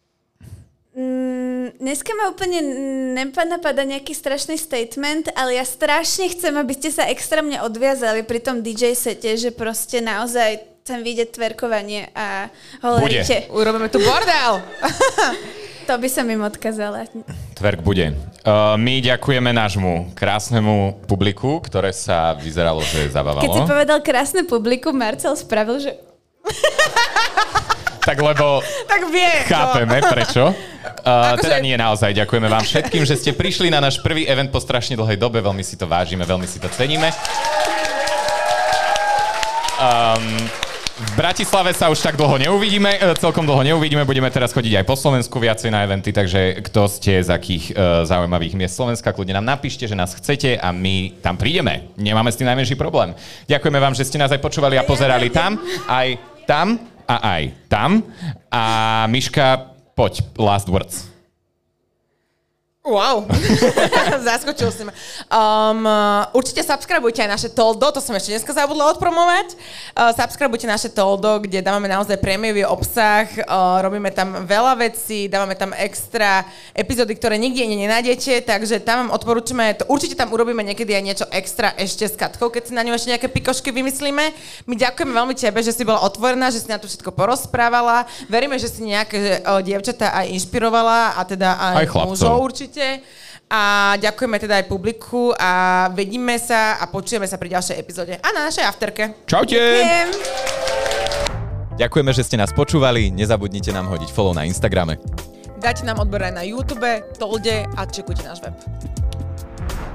Dneska ma úplne napadá nejaký strašný statement, ale ja strašne chcem, aby ste sa extrémne odviazali pri tom DJ sete, že proste naozaj chcem vidieť tverkovanie a hovoríte. Urobíme tu bordel! To by som im odkázala. Twerk bude. My ďakujeme nášmu krásnemu publiku, ktoré sa vyzeralo, že zabávalo. Keď si povedal krásne publikum, Marcel spravil, že... Tak lebo tak vie, chápeme, prečo. Teda nie naozaj. Ďakujeme vám všetkým, že ste prišli na náš prvý event po strašne dlhej dobe. Veľmi si to vážime, veľmi si to ceníme. V Bratislave sa už tak dlho neuvidíme, celkom dlho neuvidíme. Budeme teraz chodiť aj po Slovensku viacej na eventy, takže kto ste z akých zaujímavých miest Slovenska, kľudne nám napíšte, že nás chcete a my tam prídeme. Nemáme s tým najmenší problém. Ďakujeme vám, že ste nás aj počúvali a pozerali tam, aj tam a aj tam. A Miška, poď, last words. Wow, zaskočil si ma. Určite subscribujte aj naše Toldo, to som ešte dneska zabudla odpromovať. Subscribujte naše Toldo, kde dávame naozaj prémiový obsah, robíme tam veľa vecí, dávame tam extra epizódy, ktoré nikde nenájdete, takže tam vám odporúčame, určite tam urobíme niekedy aj niečo extra ešte s Katkou, keď si na ňu ešte nejaké pikošky vymyslíme. My ďakujeme veľmi tebe, že si bola otvorená, že si na to všetko porozprávala. Veríme, že si nejaké dievčatá aj inšpirovala a teda aj mužov určite. A ďakujeme teda aj publiku a vidíme sa a počujeme sa pri ďalšej epizóde a na našej afterke. Čaute! Ďakujeme, že ste nás počúvali. Nezabudnite nám hodiť follow na Instagrame. Dajte nám odber aj na YouTube, Tolde a čekujte náš web.